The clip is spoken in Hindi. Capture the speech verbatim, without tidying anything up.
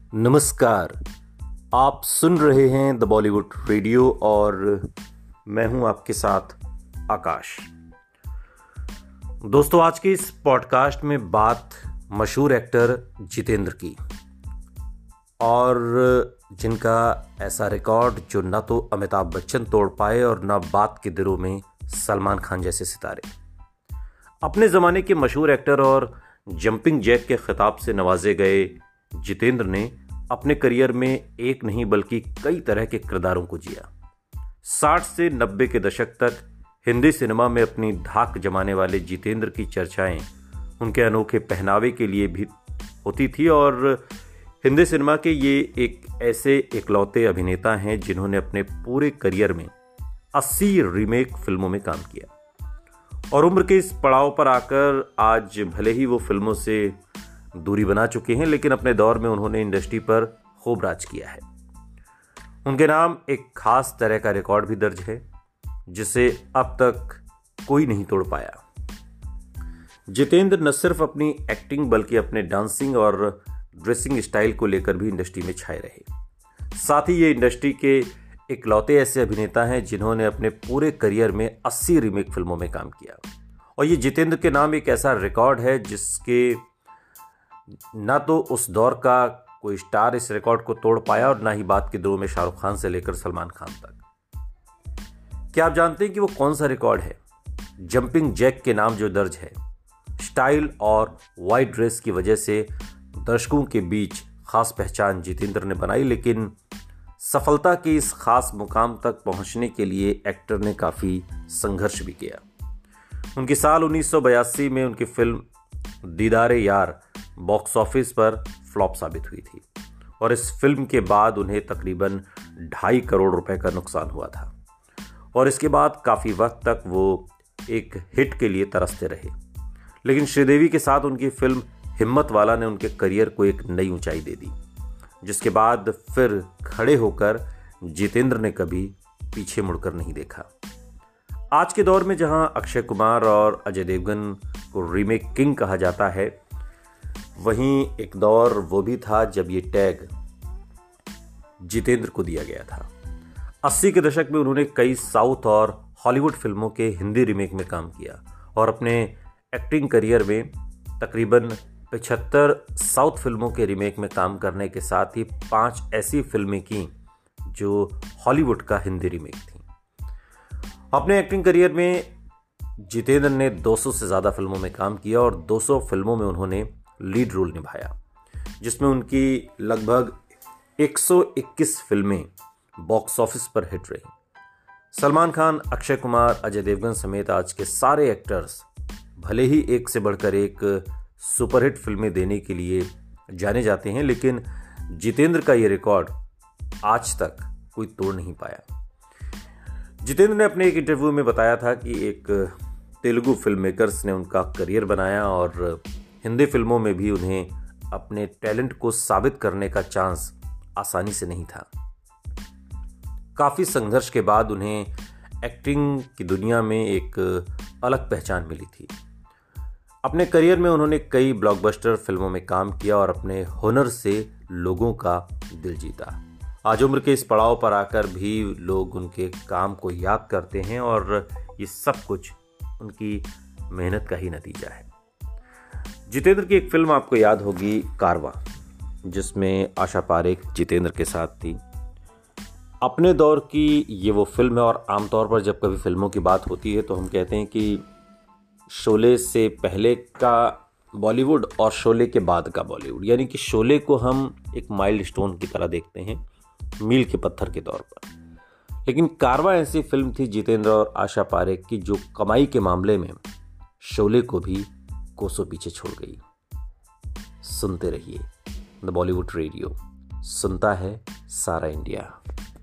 नमस्कार। आप सुन रहे हैं द बॉलीवुड रेडियो और मैं हूं आपके साथ आकाश। दोस्तों, आज के इस पॉडकास्ट में बात मशहूर एक्टर जितेंद्र की, और जिनका ऐसा रिकॉर्ड जो ना तो अमिताभ बच्चन तोड़ पाए और ना बात के दिनों में सलमान खान जैसे सितारे। अपने ज़माने के मशहूर एक्टर और जंपिंग जैक के खिताब से नवाजे गए जितेंद्र ने अपने करियर में एक नहीं बल्कि कई तरह के किरदारों को जिया। साठ से नब्बे के दशक तक हिंदी सिनेमा में अपनी धाक जमाने वाले जितेंद्र की चर्चाएं उनके अनोखे पहनावे के लिए भी होती थी, और हिंदी सिनेमा के ये एक ऐसे इकलौते अभिनेता हैं जिन्होंने अपने पूरे करियर में अस्सी रीमेक फिल्मों में काम किया, और उम्र के इस पड़ाव पर आकर आज भले ही वो फिल्मों से दूरी बना चुके हैं, लेकिन अपने दौर में उन्होंने इंडस्ट्री पर खूब राज किया है। उनके नाम एक खास तरह का रिकॉर्ड भी दर्ज है जिसे अब तक कोई नहीं तोड़ पाया। जितेंद्र न सिर्फ अपनी एक्टिंग बल्कि अपने डांसिंग और ड्रेसिंग स्टाइल को लेकर भी इंडस्ट्री में छाए रहे। साथ ही ये इंडस्ट्री के इकलौते ऐसे अभिनेता हैं जिन्होंने अपने पूरे करियर में अस्सी रीमेक फिल्मों में काम किया, और ये जितेंद्र के नाम एक ऐसा रिकॉर्ड है जिसके ना तो उस दौर का कोई स्टार इस रिकॉर्ड को तोड़ पाया और ना ही बात के दौर में शाहरुख खान से लेकर सलमान खान तक। क्या आप जानते हैं कि वो कौन सा रिकॉर्ड है? जंपिंग जैक के नाम जो दर्ज है। स्टाइल और वाइट ड्रेस की वजह से दर्शकों के बीच खास पहचान जितेंद्र ने बनाई, लेकिन सफलता के इस खास मुकाम तक पहुंचने के लिए एक्टर ने काफी संघर्ष भी किया। उनकी साल उन्नीस सौ बयासी में उनकी फिल्म दीदारे यार बॉक्स ऑफिस पर फ्लॉप साबित हुई थी, और इस फिल्म के बाद उन्हें तकरीबन ढाई करोड़ रुपए का नुकसान हुआ था, और इसके बाद काफी वक्त तक वो एक हिट के लिए तरसते रहे। लेकिन श्रीदेवी के साथ उनकी फिल्म हिम्मत वाला ने उनके करियर को एक नई ऊंचाई दे दी, जिसके बाद फिर खड़े होकर जितेंद्र ने कभी पीछे मुड़कर नहीं देखा। आज के दौर में जहां अक्षय कुमार और अजय देवगन को रीमेक किंग कहा जाता है, वहीं एक दौर वो भी था जब ये टैग जितेंद्र को दिया गया था। अस्सी के दशक में उन्होंने कई साउथ और हॉलीवुड फिल्मों के हिंदी रीमेक में काम किया, और अपने एक्टिंग करियर में तकरीबन पचहत्तर साउथ फिल्मों के रीमेक में काम करने के साथ ही पांच ऐसी फिल्में की जो हॉलीवुड का हिंदी रीमेक थी। अपने एक्टिंग करियर में जितेंद्र ने दो सौ से ज़्यादा फिल्मों में काम किया, और दो सौ फिल्मों में उन्होंने लीड रोल निभाया, जिसमें उनकी लगभग एक सौ इक्कीस फिल्में बॉक्स ऑफिस पर हिट रही। सलमान खान, अक्षय कुमार, अजय देवगन समेत आज के सारे एक्टर्स भले ही एक से बढ़कर एक सुपरहिट फिल्में देने के लिए जाने जाते हैं, लेकिन जितेंद्र का ये रिकॉर्ड आज तक कोई तोड़ नहीं पाया। जितेंद्र ने अपने एक इंटरव्यू में बताया था कि एक तेलुगु फिल्म मेकर्स ने उनका करियर बनाया, और हिंदी फिल्मों में भी उन्हें अपने टैलेंट को साबित करने का चांस आसानी से नहीं था। काफी संघर्ष के बाद उन्हें एक्टिंग की दुनिया में एक अलग पहचान मिली थी। अपने करियर में उन्होंने कई ब्लॉकबस्टर फिल्मों में काम किया और अपने हुनर से लोगों का दिल जीता। आज उम्र के इस पड़ाव पर आकर भी लोग उनके काम को याद करते हैं, और ये सब कुछ उनकी मेहनत का ही नतीजा है। जितेंद्र की एक फिल्म आपको याद होगी, कारवां, जिसमें आशा पारेख जितेंद्र के साथ थी। अपने दौर की ये वो फिल्म है, और आमतौर पर जब कभी फिल्मों की बात होती है तो हम कहते हैं कि शोले से पहले का बॉलीवुड और शोले के बाद का बॉलीवुड, यानी कि शोले को हम एक माइलस्टोन की तरह देखते हैं, मील के पत्थर के तौर पर। लेकिन कारवां ऐसी फिल्म थी जितेंद्र और आशा पारेख की जो कमाई के मामले में शोले को भी कोसों पीछे छोड़ गई। सुनते रहिए द बॉलीवुड रेडियो, सुनता है सारा इंडिया।